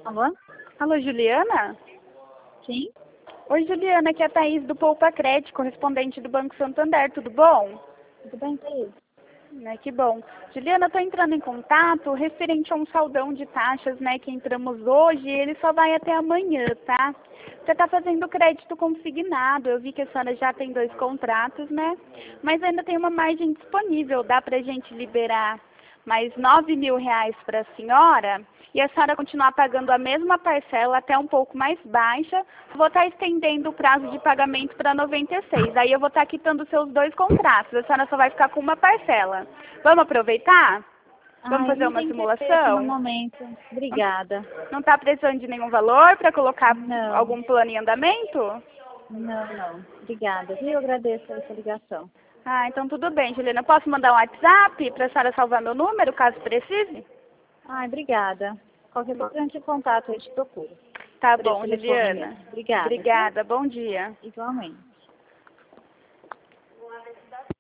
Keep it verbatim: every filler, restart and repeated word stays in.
Alô? Alô, Juliana? Sim? Oi, Juliana, aqui é a Thaís do Poupa Crédito, correspondente do Banco Santander, tudo bom? Tudo bem, Thaís? Né, que bom. Juliana, eu estou entrando em contato referente a um saldão de taxas, né, que entramos hoje, e ele só vai até amanhã, tá? Você está fazendo crédito consignado, eu vi que a senhora já tem dois contratos, né? Mas ainda tem uma margem disponível, dá para a gente liberar mais nove mil reais para a senhora e a senhora continuar pagando a mesma parcela até um pouco mais baixa. Vou estar estendendo o prazo de pagamento para noventa e seis. Aí eu vou estar quitando seus dois contratos. A senhora só vai ficar com uma parcela. Vamos aproveitar? Vamos Ah, eu fazer não uma tenho interesse no simulação? momento. Obrigada. Não está precisando de nenhum valor para colocar Não, algum plano em andamento? não, não. Obrigada, viu? Eu agradeço essa ligação. Ah, então tudo bem, Juliana. Posso mandar um WhatsApp para a senhora salvar meu número, caso precise? Ah, obrigada. Qualquer coisa, entre em contato, eu te procuro. Tá Por esse bom, telefone Juliana. mesmo. Obrigada, viu? Obrigada. Bom dia. Igualmente.